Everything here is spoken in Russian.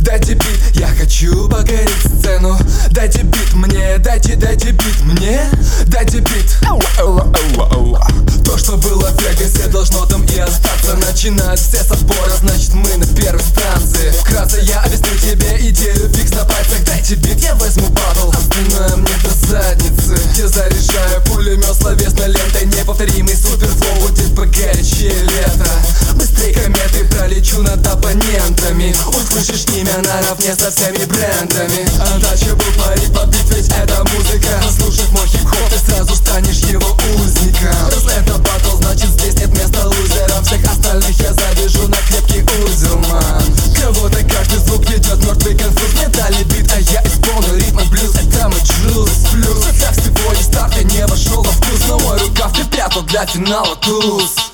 Дайте бит, я хочу покорить сцену. Дайте бит мне, дайте бит мне. Дайте бит. То, что было в Вегасе, должно там и остаться. Начинают все с отбора, значит мы на первой станции. Вкратце я объясню тебе идею, фикс на пальцах. Дайте бит, я возьму батл, остальное мне до задницы. Я заряжаю пулемет словесной лентой. Неповторимый суперфлоу будет погорячее лето. Быстрей кометы пролечу над оппонентами. Услышишь имя наравне со всеми брендами. Untouchable парит под бит, ведь это музыка. Послушав мой хип-хоп, ты сразу станешь его узником. Раз это батл, значит здесь нет места лузерам. Всех остальных я завяжу на крепкий узел, ман. Кого-то каждый звук ведет мертвый конфуз. Мне дали бит, а я исполнил ритм и блюз. Это мой джуз. Плюс так с твоей старта не вошел во вкус. Но мой рукав ты прятал для финала туз.